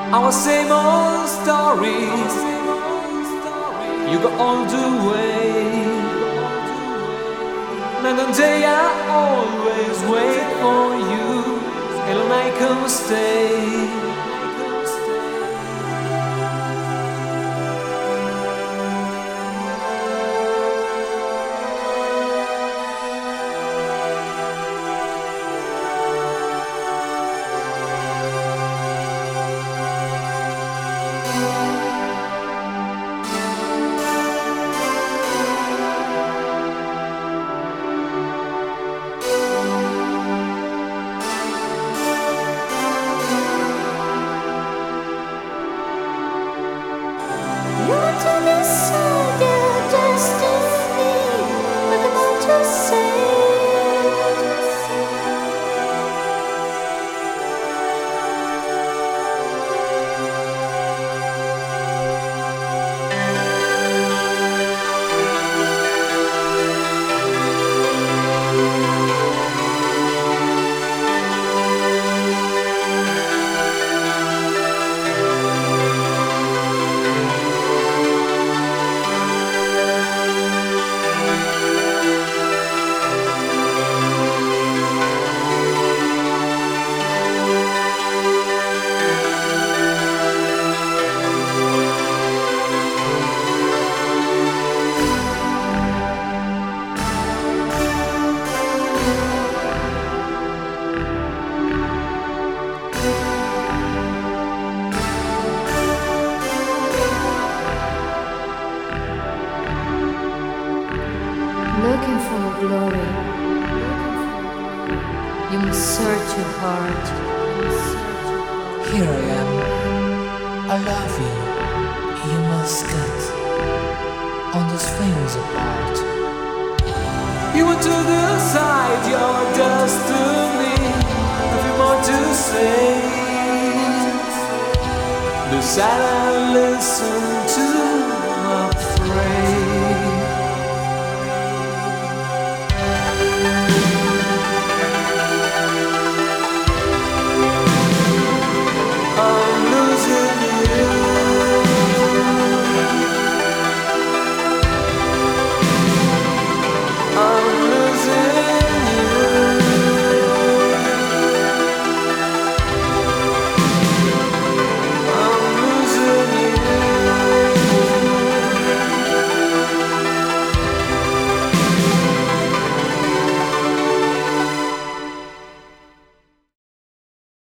Our same old stories. You go all the way. Night and day I always wait for you. Alone I can stay. Looking for glory, you must search your heart. Here I am. I love you. You must get on those things apart. You want to decide your destiny. Nothing more to say. Decide and listen to my phrase.